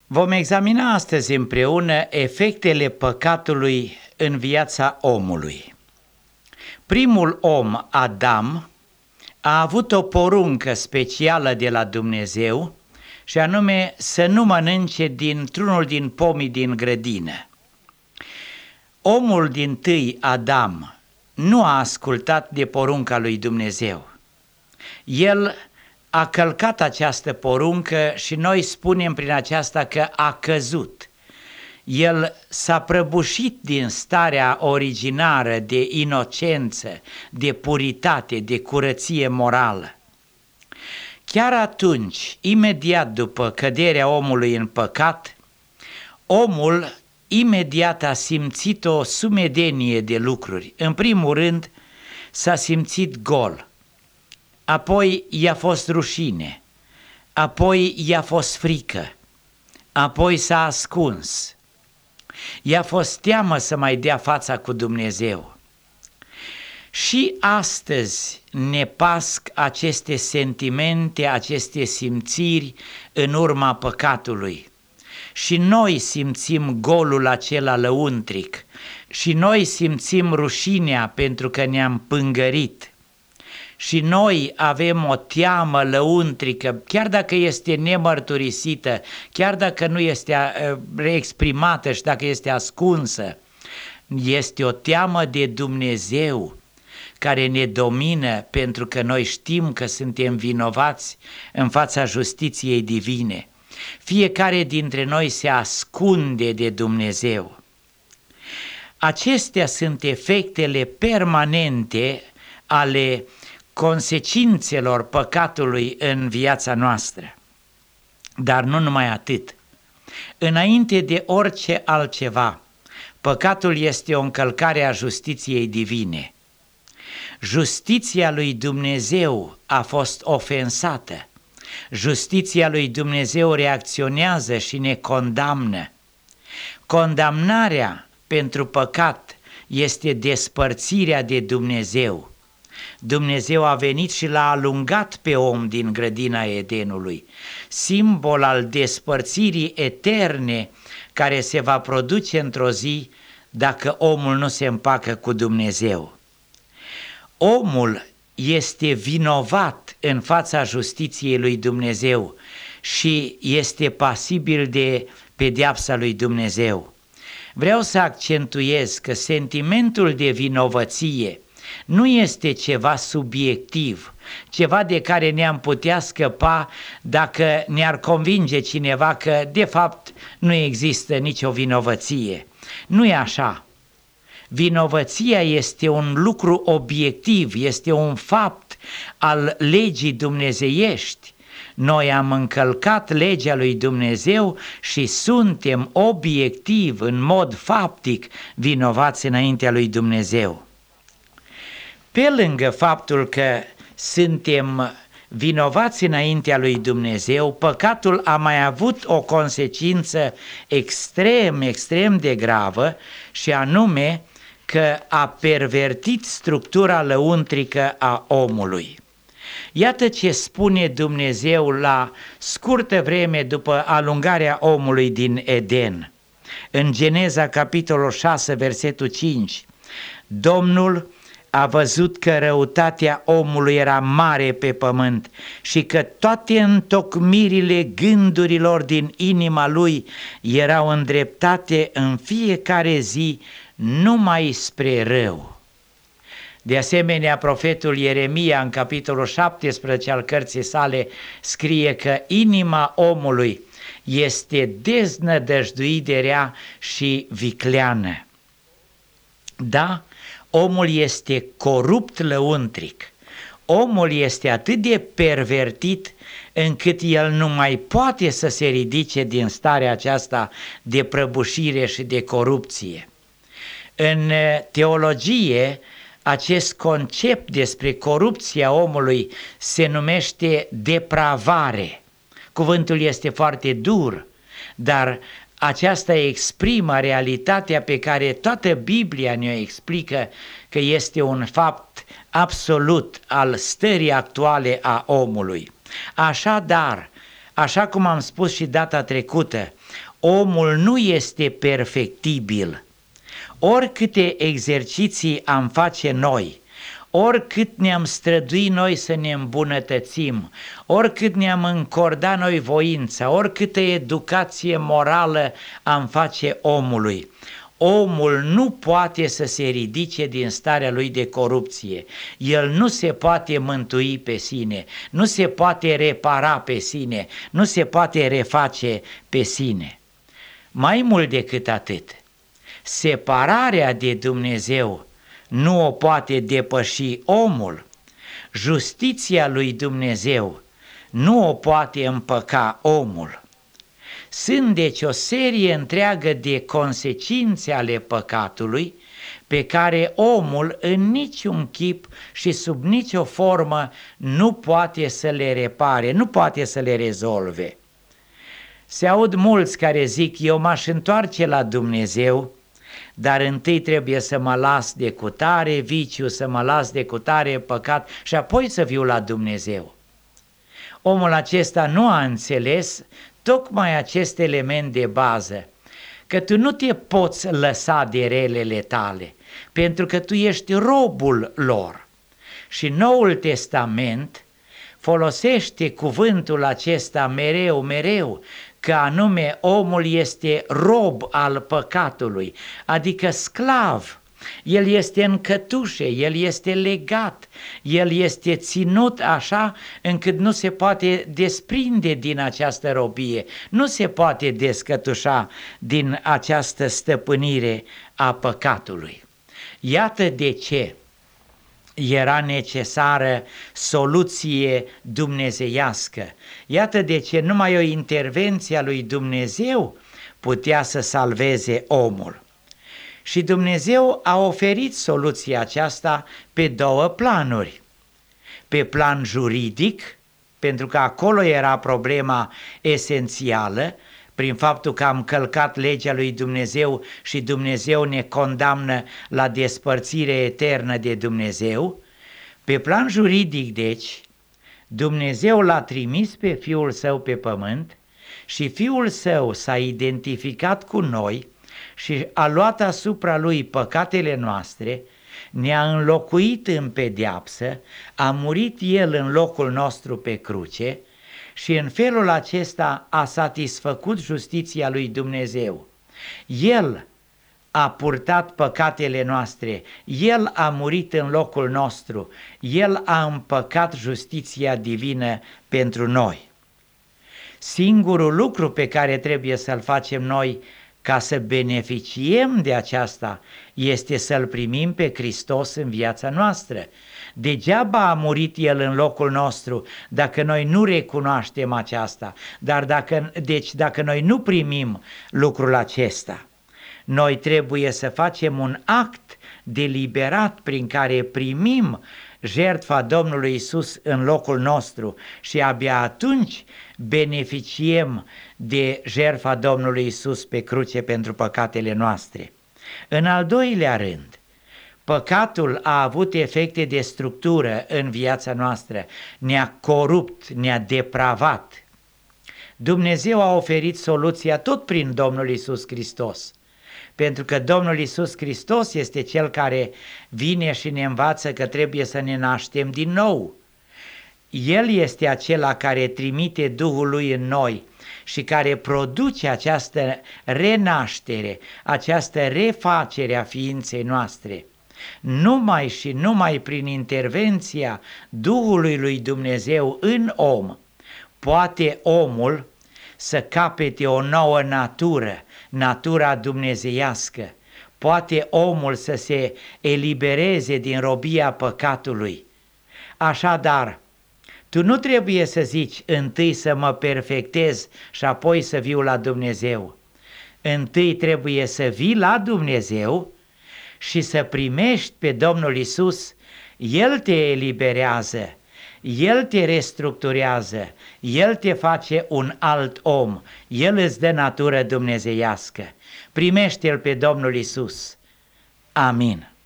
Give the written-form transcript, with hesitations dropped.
Vom examina astăzi împreună efectele păcatului în viața omului. Primul om, Adam, a avut o poruncă specială de la Dumnezeu și anume să nu mănânce dintr-unul din pomii din grădină. Omul dintâi, Adam, nu a ascultat de porunca lui Dumnezeu. El a călcat această poruncă și noi spunem prin aceasta că a căzut. El s-a prăbușit din starea originară de inocență, de puritate, de curăție morală. Chiar atunci, imediat după căderea omului în păcat, omul imediat a simțit o sumedenie de lucruri. În primul rând, s-a simțit gol. Apoi i-a fost rușine, apoi i-a fost frică, apoi s-a ascuns, i-a fost teamă să mai dea fața cu Dumnezeu. Și astăzi ne pasc aceste sentimente, aceste simțiri în urma păcatului. Și noi simțim golul acela lăuntric și noi simțim rușinea pentru că ne-am pângărit. Și noi avem o teamă lăuntrică, chiar dacă este nemărturisită, chiar dacă nu este reexprimată și dacă este ascunsă, este o teamă de Dumnezeu care ne domină pentru că noi știm că suntem vinovați în fața justiției divine. Fiecare dintre noi se ascunde de Dumnezeu. Acestea sunt efectele permanente ale consecințelor păcatului în viața noastră. Dar nu numai atât. Înainte de orice altceva, păcatul este o încălcare a justiției divine. Justiția lui Dumnezeu a fost ofensată. Justiția lui Dumnezeu reacționează și ne condamnă. Condamnarea pentru păcat este despărțirea de Dumnezeu. Dumnezeu a venit și l-a alungat pe om din grădina Edenului, simbol al despărțirii eterne care se va produce într-o zi dacă omul nu se împacă cu Dumnezeu. Omul este vinovat în fața justiției lui Dumnezeu și este pasibil de pedeapsa lui Dumnezeu. Vreau să accentuez că sentimentul de vinovăție nu este ceva subiectiv, ceva de care ne-am putea scăpa dacă ne-ar convinge cineva că de fapt nu există nicio vinovăție. Nu e așa. Vinovăția este un lucru obiectiv, este un fapt al legii dumnezeiești. Noi am încălcat legea lui Dumnezeu și suntem obiectiv, în mod faptic, vinovați înaintea lui Dumnezeu. Pe lângă faptul că suntem vinovați înaintea lui Dumnezeu, păcatul a mai avut o consecință extrem de gravă și anume că a pervertit structura lăuntrică a omului. Iată ce spune Dumnezeu la scurtă vreme după alungarea omului din Eden. În Geneza, capitolul 6, versetul 5, Domnul a văzut că răutatea omului era mare pe pământ și că toate întocmirile gândurilor din inima lui erau îndreptate în fiecare zi numai spre rău. De asemenea, profetul Ieremia, în capitolul 17 al cărții sale, scrie că inima omului este deznădăjduit de rea și vicleană. Da, omul este corupt lăuntric. Omul este atât de pervertit încât el nu mai poate să se ridice din starea aceasta de prăbușire și de corupție. În teologie, acest concept despre corupția omului se numește depravare. Cuvântul este foarte dur, dar aceasta exprimă realitatea pe care toată Biblia ne-o explică, că este un fapt absolut al stării actuale a omului. Așadar, așa cum am spus și data trecută, Omul nu este perfectibil. Oricâte exerciții am face noi, oricât ne-am străduit noi să ne îmbunătățim, oricât ne-am încordat noi voința, oricâtă educație morală am face omului, omul nu poate să se ridice din starea lui de corupție. El nu se poate mântui pe sine, nu se poate repara pe sine, nu se poate reface pe sine. Mai mult decât atât, separarea de Dumnezeu nu o poate depăși omul. Justiția lui Dumnezeu nu o poate împăca omul. Sunt deci o serie întreagă de consecințe ale păcatului pe care omul în niciun chip și sub nicio formă nu poate să le repare, nu poate să le rezolve. Se aud mulți care zic: eu m-aș întoarce la Dumnezeu, dar întâi trebuie să mă las de cutare viciu, să mă las de cutare păcat și apoi să viu la Dumnezeu. Omul acesta nu a înțeles tocmai acest element de bază, că tu nu te poți lăsa de relele tale, pentru că tu ești robul lor. Și Noul Testament folosește cuvântul acesta mereu, că anume omul este rob al păcatului, adică sclav. El este în cătușe, el este legat, el este ținut așa încât nu se poate desprinde din această robie, nu se poate descătușa din această stăpânire a păcatului. Iată de ce era necesară soluție dumnezeiască. Iată de ce numai o intervenție a lui Dumnezeu putea să salveze omul. Și Dumnezeu a oferit soluția aceasta pe două planuri. Pe plan juridic, pentru că acolo era problema esențială, prin faptul că am călcat legea lui Dumnezeu și Dumnezeu ne condamnă la despărțire eternă de Dumnezeu. Pe plan juridic, deci, Dumnezeu l-a trimis pe Fiul Său pe pământ și Fiul Său s-a identificat cu noi și a luat asupra Lui păcatele noastre, ne-a înlocuit în pedeapsă, a murit El în locul nostru pe cruce și în felul acesta a satisfăcut justiția lui Dumnezeu. El a purtat păcatele noastre, El a murit în locul nostru, El a împăcat justiția divină pentru noi. Singurul lucru pe care trebuie să-l facem noi ca să beneficiem de aceasta este să-L primim pe Hristos în viața noastră. Degeaba a murit El în locul nostru dacă noi nu recunoaștem aceasta, dar dacă noi nu primim lucrul acesta, noi trebuie să facem un act deliberat prin care primim jertfa Domnului Iisus în locul nostru și abia atunci beneficiem de jertfa Domnului Iisus pe cruce pentru păcatele noastre. În al doilea rând, păcatul a avut efecte de structură în viața noastră, ne-a corupt, ne-a depravat. Dumnezeu a oferit soluția tot prin Domnul Iisus Hristos, pentru că Domnul Iisus Hristos este Cel care vine și ne învață că trebuie să ne naștem din nou. El este acela care trimite Duhul Lui în noi și care produce această renaștere, această refacere a ființei noastre. Numai și numai prin intervenția Duhului lui Dumnezeu în om poate omul să capete o nouă natură, natura dumnezeiască. Poate omul să se elibereze din robia păcatului. Așadar, tu nu trebuie să zici întâi să mă perfectez și apoi să viu la Dumnezeu. Întâi trebuie să vii la Dumnezeu și să primești pe Domnul Iisus. El te eliberează, El te restructurează, El te face un alt om, El îți dă natură dumnezeiască. Primește-L pe Domnul Iisus. Amin.